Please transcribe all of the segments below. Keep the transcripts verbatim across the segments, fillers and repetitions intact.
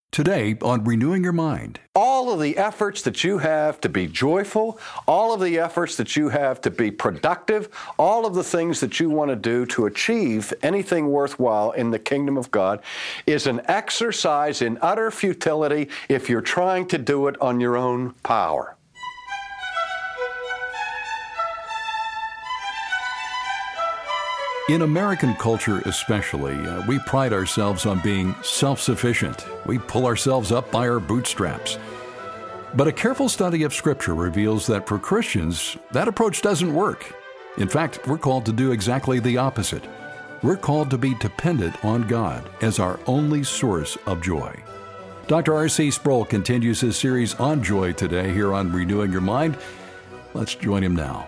Today on Renewing Your Mind. All of the efforts that you have to be joyful, all of the efforts that you have to be productive, all of the things that you want to do to achieve anything worthwhile in the kingdom of God is an exercise in utter futility if you're trying to do it on your own power. In American culture especially, uh, we pride ourselves on being self-sufficient. We pull ourselves up by our bootstraps. But a careful study of Scripture reveals that for Christians, that approach doesn't work. In fact, we're called to do exactly the opposite. We're called to be dependent on God as our only source of joy. Doctor R C Sproul continues his series on joy today here on Renewing Your Mind. Let's join him now.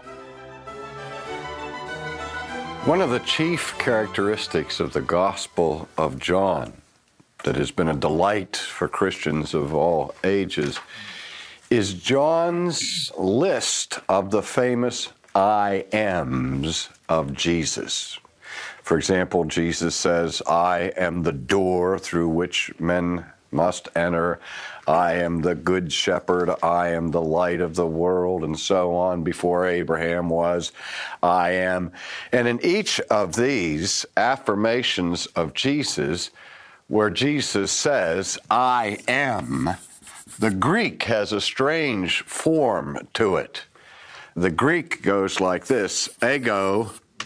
One of the chief characteristics of the Gospel of John that has been a delight for Christians of all ages is John's list of the famous I ams of Jesus. For example, Jesus says, I am the door through which men must enter. I am the good shepherd. I am the light of the world, and so on. Before Abraham was, I am. And in each of these affirmations of Jesus, where Jesus says, I am, the Greek has a strange form to it. The Greek goes like this, ego,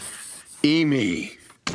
eimi.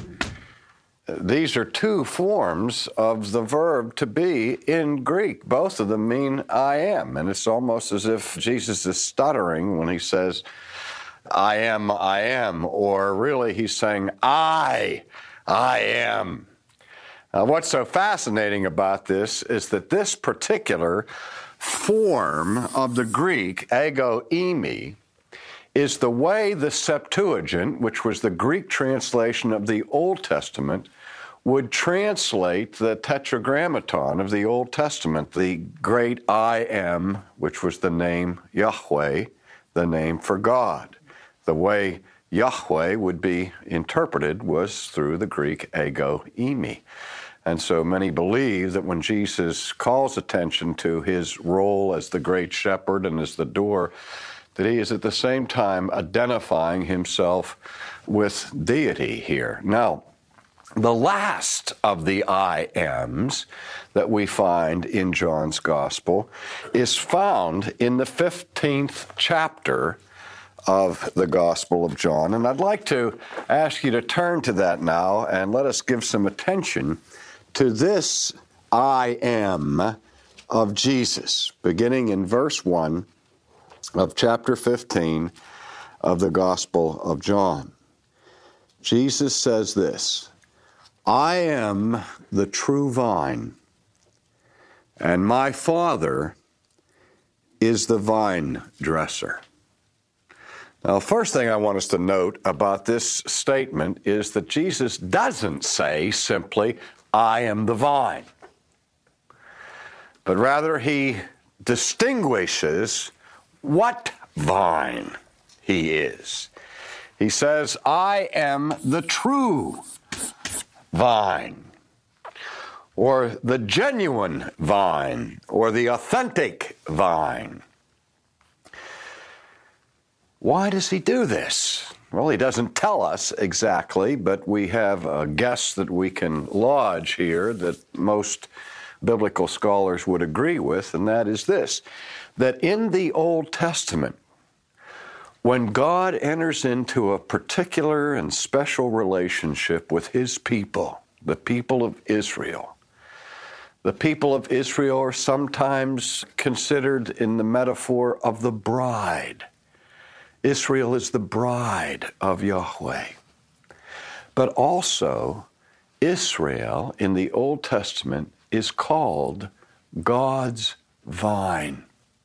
These are two forms of the verb to be in Greek. Both of them mean I am. And it's almost as if Jesus is stuttering when he says, I am, I am. Or really he's saying, I, I am. Now, what's so fascinating about this is that this particular form of the Greek, ego eimi, is the way the Septuagint, which was the Greek translation of the Old Testament, would translate the Tetragrammaton of the Old Testament, the great I am, which was the name Yahweh, the name for God. The way Yahweh would be interpreted was through the Greek ego eimi. And so many believe that when Jesus calls attention to his role as the great shepherd and as the door, that he is at the same time identifying himself with deity here. Now, the last of the I ams that we find in John's Gospel is found in the fifteenth chapter of the Gospel of John. And I'd like to ask you to turn to that now and let us give some attention to this I am of Jesus, beginning in verse one of chapter fifteen of the Gospel of John. Jesus says this, I am the true vine, and my Father is the vine dresser. Now, the first thing I want us to note about this statement is that Jesus doesn't say simply, I am the vine, but rather he distinguishes what vine he is. He says, I am the true vine, or the genuine vine, or the authentic vine. Why does he do this? Well, he doesn't tell us exactly, but we have a guess that we can lodge here that most biblical scholars would agree with, and that is this, that in the Old Testament, when God enters into a particular and special relationship with his people, the people of Israel, the people of Israel are sometimes considered in the metaphor of the bride. Israel is the bride of Yahweh. But also, Israel in the Old Testament is called God's vine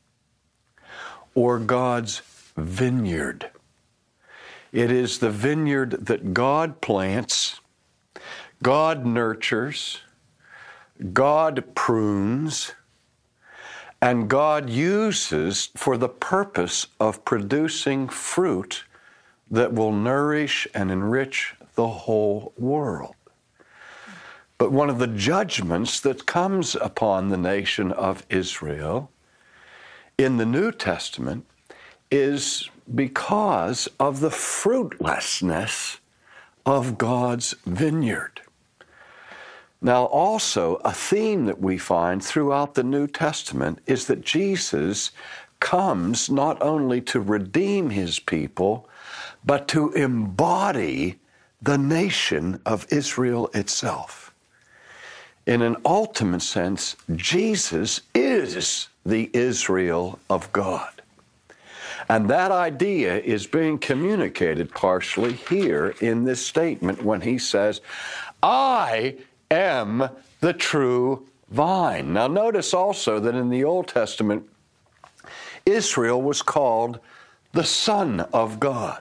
or God's vineyard. It is the vineyard that God plants, God nurtures, God prunes, and God uses for the purpose of producing fruit that will nourish and enrich the whole world. But one of the judgments that comes upon the nation of Israel in the New Testament is because of the fruitlessness of God's vineyard. Now, also, a theme that we find throughout the New Testament is that Jesus comes not only to redeem his people, but to embody the nation of Israel itself. In an ultimate sense, Jesus is the Israel of God. And that idea is being communicated partially here in this statement when he says, I am the true vine. Now notice also that in the Old Testament, Israel was called the Son of God.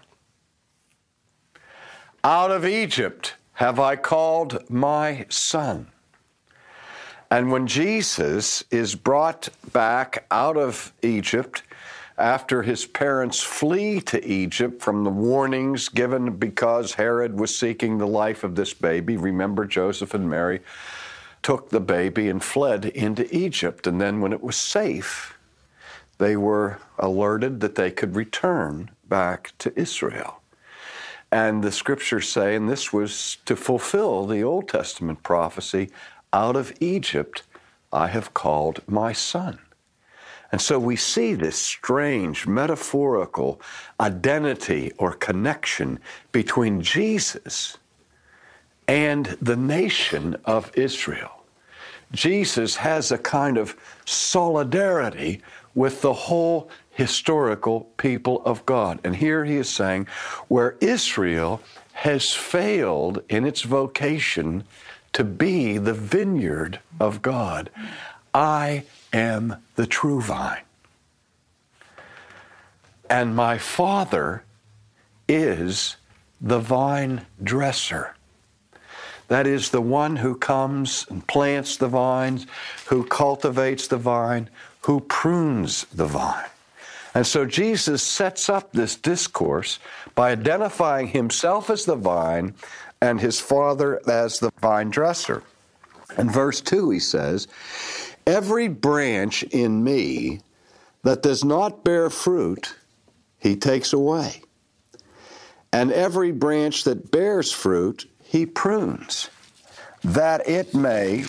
Out of Egypt have I called my son. And when Jesus is brought back out of Egypt, after his parents flee to Egypt from the warnings given because Herod was seeking the life of this baby, remember Joseph and Mary took the baby and fled into Egypt. And then when it was safe, they were alerted that they could return back to Israel. And the scriptures say, and this was to fulfill the Old Testament prophecy, out of Egypt I have called my son. And so we see this strange metaphorical identity or connection between Jesus and the nation of Israel. Jesus has a kind of solidarity with the whole historical people of God. And here he is saying, where Israel has failed in its vocation to be the vineyard of God, I am the true vine. And my Father is the vine dresser. That is the one who comes and plants the vines, who cultivates the vine, who prunes the vine. And so Jesus sets up this discourse by identifying himself as the vine and his Father as the vine dresser. In verse two he says, every branch in me that does not bear fruit, he takes away. And every branch that bears fruit, he prunes, that it may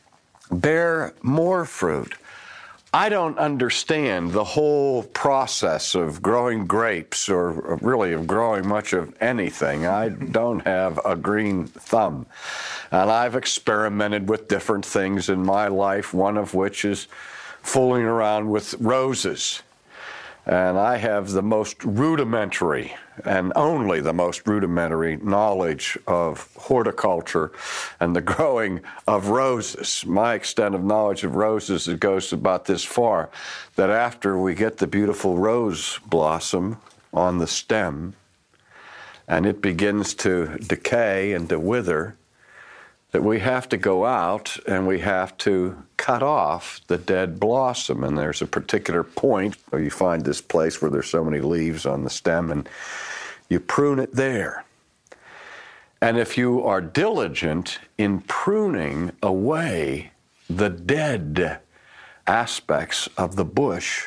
bear more fruit. I don't understand the whole process of growing grapes or really of growing much of anything. I don't have a green thumb. And I've experimented with different things in my life, one of which is fooling around with roses. And I have the most rudimentary and only the most rudimentary knowledge of horticulture and the growing of roses. My extent of knowledge of roses, it goes about this far, that after we get the beautiful rose blossom on the stem and it begins to decay and to wither, that we have to go out and we have to cut off the dead blossom. And there's a particular point where you find this place where there's so many leaves on the stem and you prune it there. And if you are diligent in pruning away the dead aspects of the bush,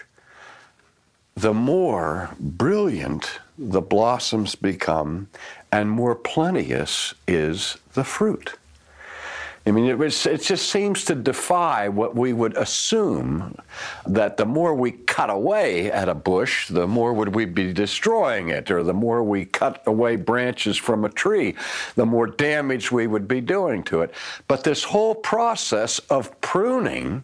the more brilliant the blossoms become and more plenteous is the fruit. I mean, it, was, it just seems to defy what we would assume, that the more we cut away at a bush, the more would we be destroying it, or the more we cut away branches from a tree, the more damage we would be doing to it. But this whole process of pruning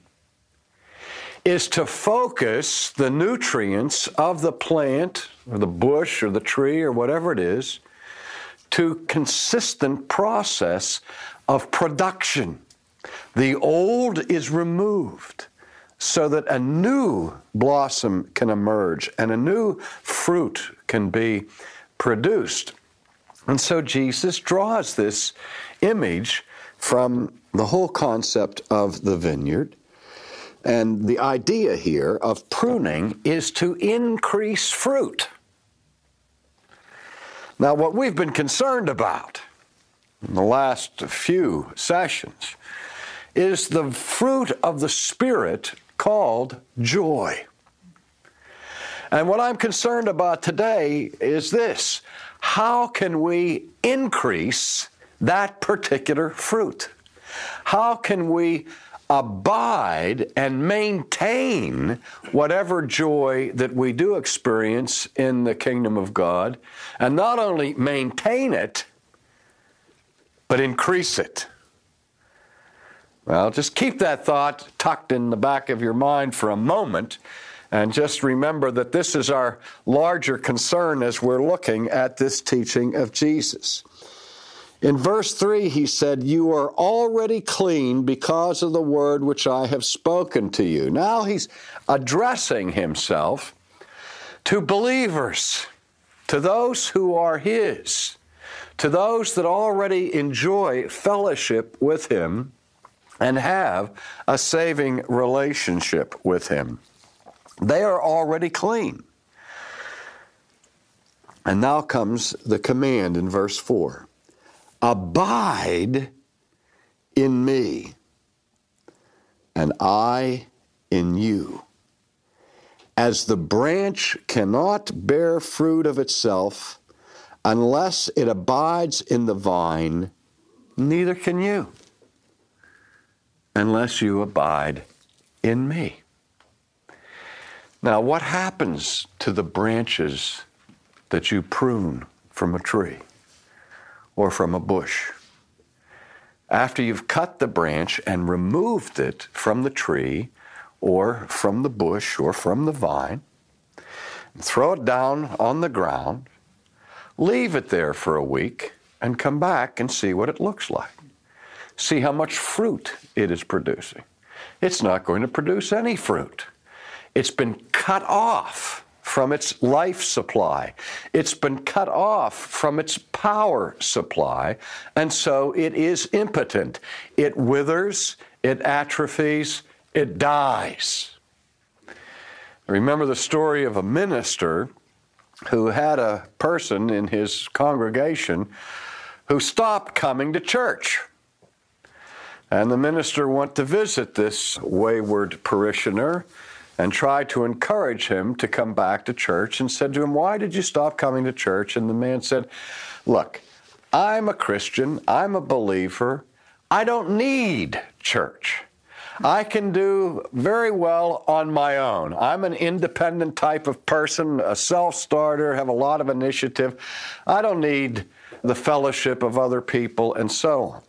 is to focus the nutrients of the plant, or the bush, or the tree, or whatever it is, to consistent process of production. The old is removed so that a new blossom can emerge and a new fruit can be produced. And so Jesus draws this image from the whole concept of the vineyard. And the idea here of pruning is to increase fruit. Now, what we've been concerned about in the last few sessions, is the fruit of the Spirit called joy. And what I'm concerned about today is this: how can we increase that particular fruit? How can we abide and maintain whatever joy that we do experience in the kingdom of God, and not only maintain it, but increase it? Well, just keep that thought tucked in the back of your mind for a moment, and just remember that this is our larger concern as we're looking at this teaching of Jesus. In verse three, he said, "You are already clean because of the word which I have spoken to you." Now he's addressing himself to believers, to those who are his, to those that already enjoy fellowship with him and have a saving relationship with him. They are already clean. And now comes the command in verse four. "Abide in me, and I in you. As the branch cannot bear fruit of itself unless it abides in the vine, neither can you unless you abide in me." Now, what happens to the branches that you prune from a tree or from a bush? After you've cut the branch and removed it from the tree or from the bush or from the vine, throw it down on the ground, leave it there for a week, and come back and see what it looks like. See how much fruit it is producing. It's not going to produce any fruit. It's been cut off from its life supply. It's been cut off from its power supply, and so it is impotent. It withers, it atrophies, it dies. Remember the story of a minister who had a person in his congregation who stopped coming to church. And the minister went to visit this wayward parishioner and tried to encourage him to come back to church, and said to him, "Why did you stop coming to church?" And the man said, "Look, I'm a Christian, I'm a believer, I don't need church. I can do very well on my own. I'm an independent type of person, a self-starter, have a lot of initiative. I don't need the fellowship of other people," and so on.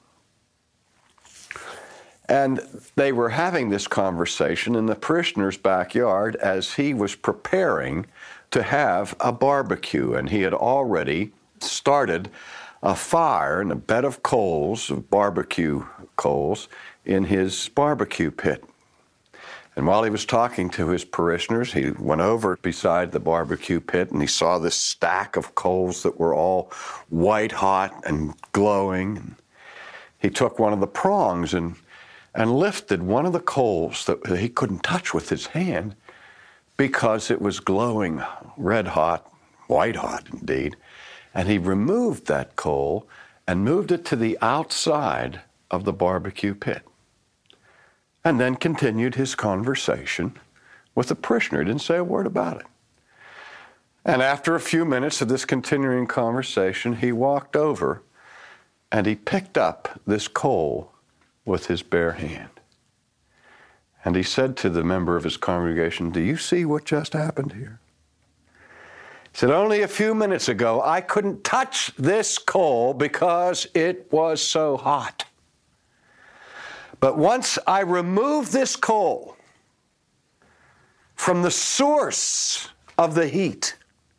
And they were having this conversation in the parishioner's backyard as he was preparing to have a barbecue. And he had already started a fire and a bed of coals, of barbecue coals, in his barbecue pit. And while he was talking to his parishioners, he went over beside the barbecue pit and he saw this stack of coals that were all white hot and glowing. He took one of the prongs and and lifted one of the coals that he couldn't touch with his hand because it was glowing red hot, white hot indeed. And he removed that coal and moved it to the outside of the barbecue pit. And then continued his conversation with the parishioner. He didn't say a word about it. And after a few minutes of this continuing conversation, he walked over and he picked up this coal with his bare hand. And he said to the member of his congregation, "Do you see what just happened here?" He said, "Only a few minutes ago, I couldn't touch this coal because it was so hot. But once I removed this coal from the source of the heat,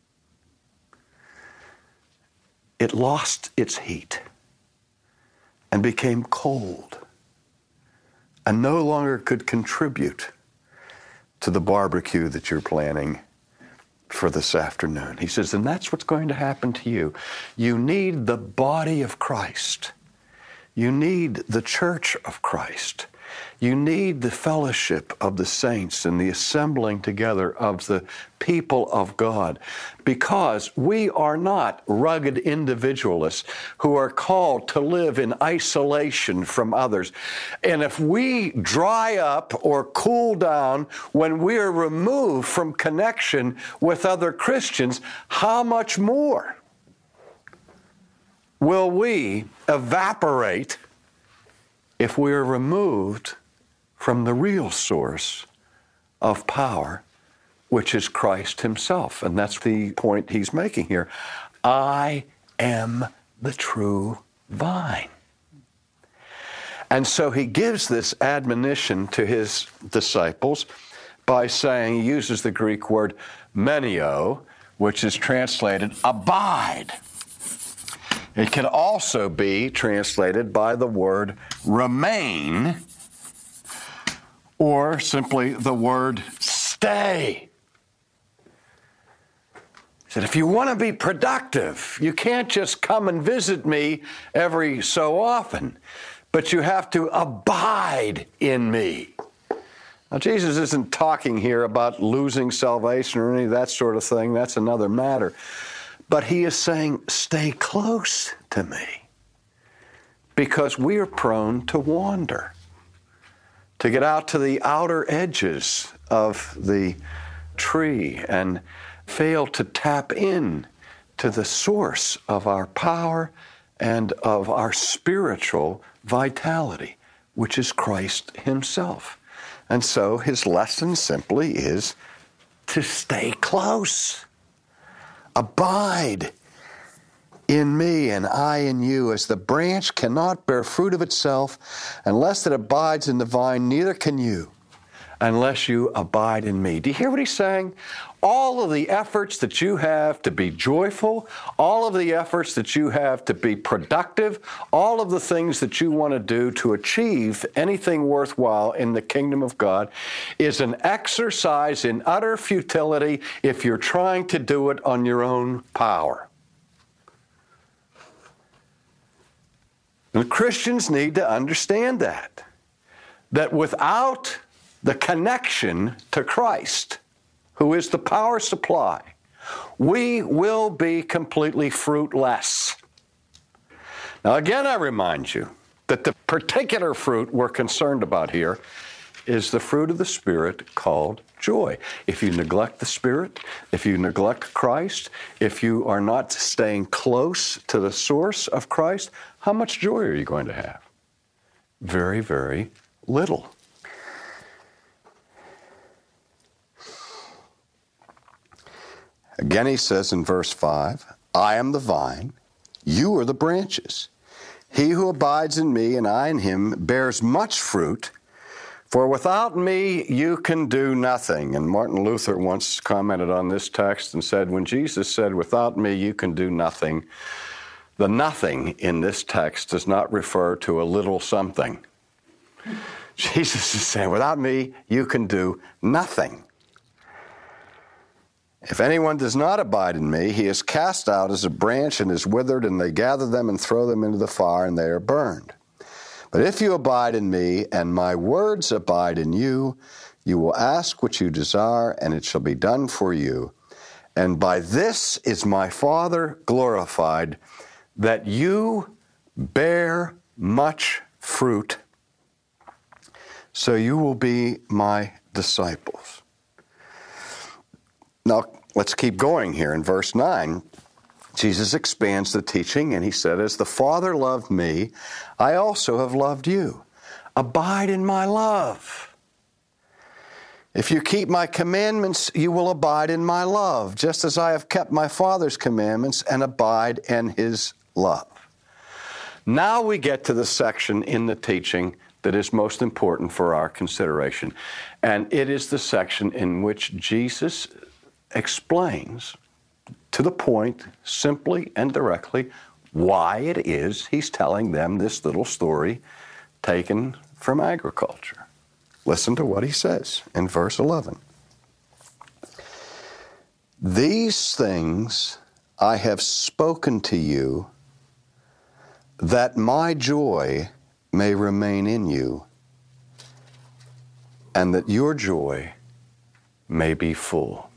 it lost its heat and became cold, and no longer could contribute to the barbecue that you're planning for this afternoon." He says, and that's what's going to happen to you. You need the body of Christ. You need the church of Christ. You need the fellowship of the saints and the assembling together of the people of God, because we are not rugged individualists who are called to live in isolation from others. And if we dry up or cool down when we are removed from connection with other Christians, how much more will we evaporate if we are removed from the real source of power, which is Christ himself? And that's the point he's making here. I am the true vine. And so he gives this admonition to his disciples by saying, he uses the Greek word menio, which is translated abide. It can also be translated by the word remain, or simply the word stay. He said, if you want to be productive, you can't just come and visit me every so often, but you have to abide in me. Now, Jesus isn't talking here about losing salvation or any of that sort of thing. That's another matter. But he is saying, stay close to me, because we are prone to wander, to get out to the outer edges of the tree and fail to tap in to the source of our power and of our spiritual vitality, which is Christ himself. And so his lesson simply is to stay close. Abide in me and I in you, as the branch cannot bear fruit of itself unless it abides in the vine, neither can you unless you abide in me. Do you hear what he's saying? All of the efforts that you have to be joyful, all of the efforts that you have to be productive, all of the things that you want to do to achieve anything worthwhile in the kingdom of God is an exercise in utter futility if you're trying to do it on your own power. And Christians need to understand that, that without the connection to Christ, who is the power supply, we will be completely fruitless. Now, again, I remind you that the particular fruit we're concerned about here is the fruit of the Spirit called joy. If you neglect the Spirit, if you neglect Christ, if you are not staying close to the source of Christ, how much joy are you going to have? Very, very little. Again, he says in verse five, I am the vine, you are the branches. He who abides in me and I in him bears much fruit, for without me you can do nothing. And Martin Luther once commented on this text and said, when Jesus said, without me you can do nothing, the nothing in this text does not refer to a little something. Jesus is saying, without me you can do nothing. If anyone does not abide in me, he is cast out as a branch and is withered, and they gather them and throw them into the fire, and they are burned. But if you abide in me, and my words abide in you, you will ask what you desire, and it shall be done for you. And by this is my Father glorified, that you bear much fruit, so you will be my disciples. Now, let's keep going here. In verse nine, Jesus expands the teaching, and he said, as the Father loved me, I also have loved you. Abide in my love. If you keep my commandments, you will abide in my love, just as I have kept my Father's commandments and abide in his love. Now we get to the section in the teaching that is most important for our consideration, and it is the section in which Jesus explains to the point, simply and directly, why it is he's telling them this little story taken from agriculture. Listen to what he says in verse eleven. These things I have spoken to you, that my joy may remain in you, and that your joy may be full.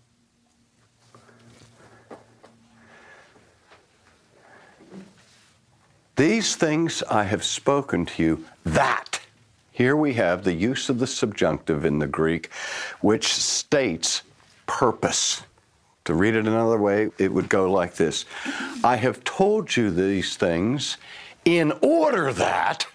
These things I have spoken to you, that. Here we have the use of the subjunctive in the Greek, which states purpose. To read it another way, it would go like this. I have told you these things in order that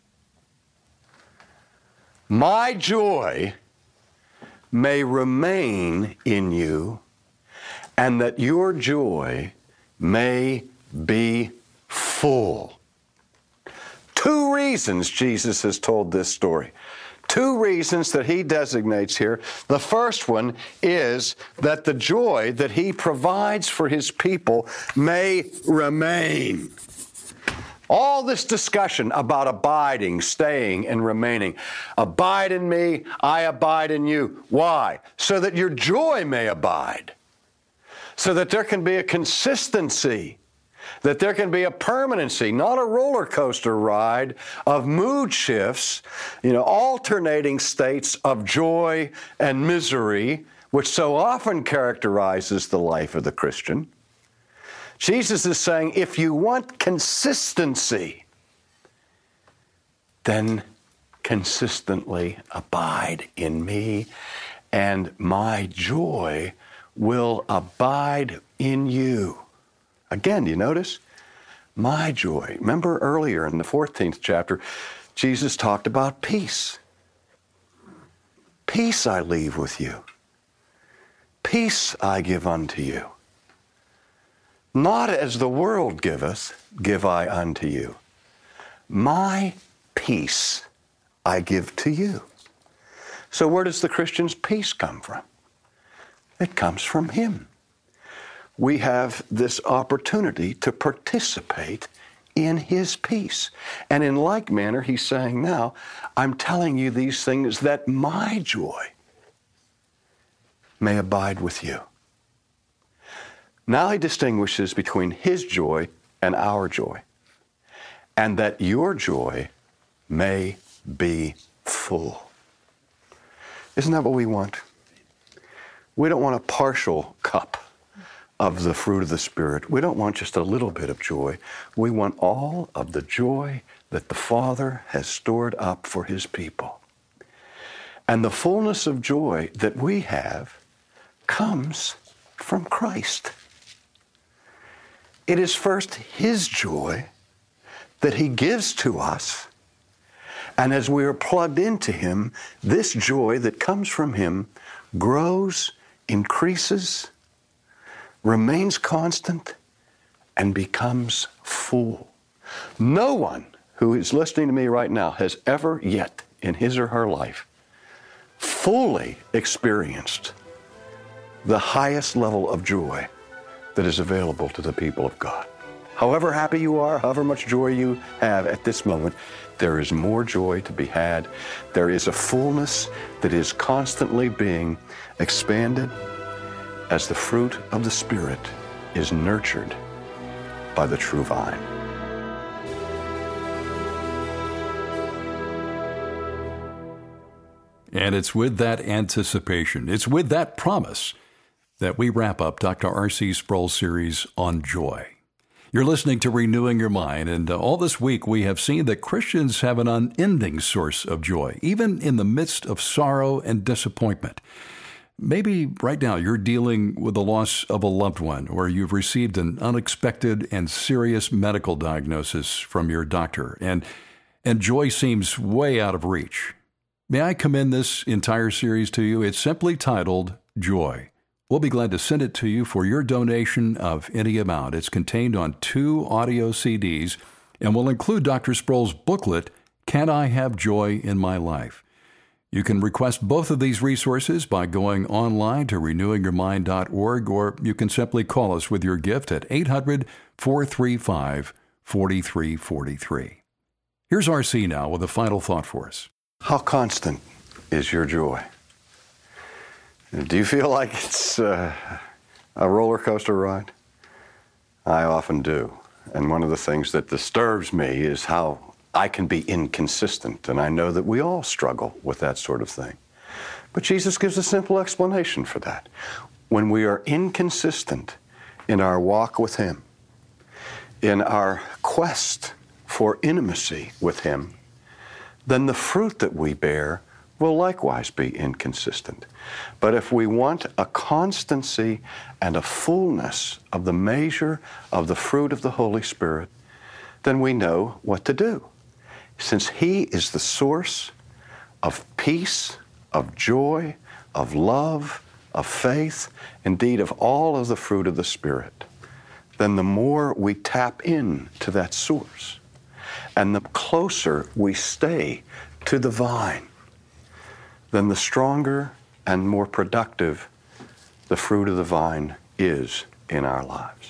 my joy may remain in you, and that your joy may be full. Two reasons Jesus has told this story. Two reasons that he designates here. The first one is that the joy that he provides for his people may remain. All this discussion about abiding, staying, and remaining. Abide in me, I abide in you. Why? So that your joy may abide. So that there can be a consistency. That there can be a permanency, not a roller coaster ride of mood shifts, you know, alternating states of joy and misery, which so often characterizes the life of the Christian. Jesus is saying, if you want consistency, then consistently abide in me, and my joy will abide in you. Again, do you notice? My joy. Remember earlier in the fourteenth chapter, Jesus talked about peace. Peace I leave with you. Peace I give unto you. Not as the world giveth, give I unto you. My peace I give to you. So where does the Christian's peace come from? It comes from him. We have this opportunity to participate in his peace. And in like manner, he's saying now, I'm telling you these things that my joy may abide with you. Now he distinguishes between his joy and our joy, and that your joy may be full. Isn't that what we want? We don't want a partial cup of the fruit of the Spirit. We don't want just a little bit of joy. We want all of the joy that the Father has stored up for his people. And the fullness of joy that we have comes from Christ. It is first his joy that he gives to us, and as we are plugged into him, this joy that comes from him grows, increases, remains constant, and becomes full. No one who is listening to me right now has ever yet in his or her life fully experienced the highest level of joy that is available to the people of God. However happy you are, however much joy you have at this moment, there is more joy to be had. There is a fullness that is constantly being expanded as the fruit of the Spirit is nurtured by the true vine. And it's with that anticipation, it's with that promise that we wrap up Doctor R C Sproul's series on joy. You're listening to Renewing Your Mind, and uh, all this week we have seen that Christians have an unending source of joy, even in the midst of sorrow and disappointment. Maybe right now you're dealing with the loss of a loved one, or you've received an unexpected and serious medical diagnosis from your doctor, and, and joy seems way out of reach. May I commend this entire series to you? It's simply titled Joy. We'll be glad to send it to you for your donation of any amount. It's contained on two audio C Ds, and will include Doctor Sproul's booklet, Can I Have Joy in My Life? You can request both of these resources by going online to renewing your mind dot org, or you can simply call us with your gift at eight hundred, four three five, four three four three. Here's R C now with a final thought for us. How constant is your joy? Do you feel like it's uh, a roller coaster ride? I often do. And one of the things that disturbs me is how I can be inconsistent, and I know that we all struggle with that sort of thing. But Jesus gives a simple explanation for that. When we are inconsistent in our walk with Him, in our quest for intimacy with Him, then the fruit that we bear will likewise be inconsistent. But if we want a constancy and a fullness of the measure of the fruit of the Holy Spirit, then we know what to do. Since He is the source of peace, of joy, of love, of faith, indeed of all of the fruit of the Spirit, then the more we tap in to that source, and the closer we stay to the vine, then the stronger and more productive the fruit of the vine is in our lives.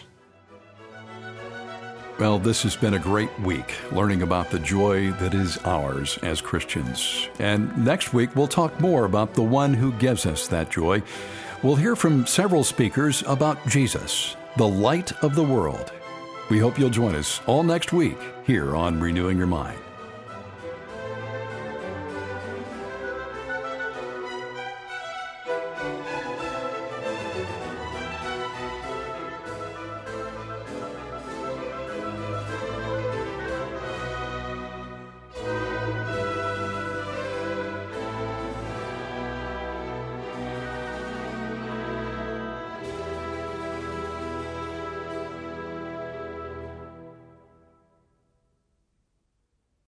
Well, this has been a great week, learning about the joy that is ours as Christians. And next week, we'll talk more about the one who gives us that joy. We'll hear from several speakers about Jesus, the light of the world. We hope you'll join us all next week here on Renewing Your Mind.